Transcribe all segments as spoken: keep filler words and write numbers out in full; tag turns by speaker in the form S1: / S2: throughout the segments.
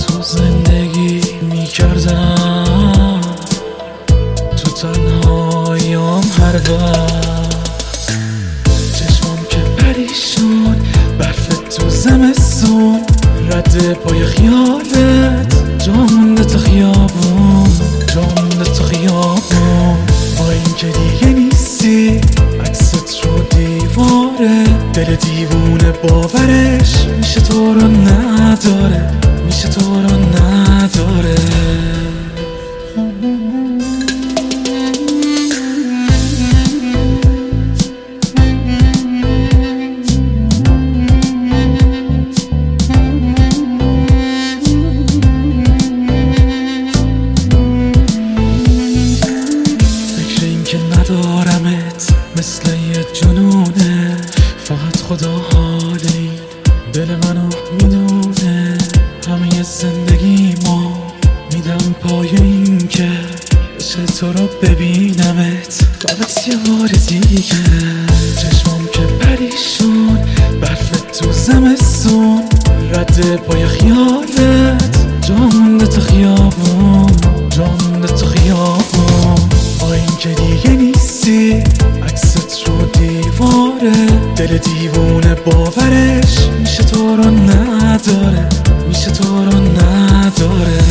S1: تو زندگی میکردم، تو تنهاییام هر وقت. چشمام که پریشون، برف تو زمستون، رد پای خیالت، جا مونده تا خیابون، جا مونده تا خیابون. با این که دیگه نیستی، عکست رو دیواره، دل دیوونه باورش میشه تو رو نداره، میشه تو رو نداره. ندارمت مثل یه جنونه، فقط خدا حال این دل منو میدونه. همه زندگی ما میدم پای این که بشه تو رو ببینمت فقط یه بار دیگه. چشمام که پریشون، برف تو زمستون، رد پای خیالت، جا مونده تا خیابون، جا مونده تا خیابون. با این که دیگه نیستی، عکست رو دیواره، دل دیوونه باورش میشه تو رو نداره، میشه تو رو نداره.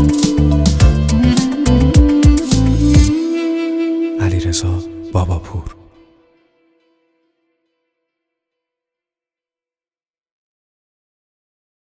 S2: علیرضا باباپور.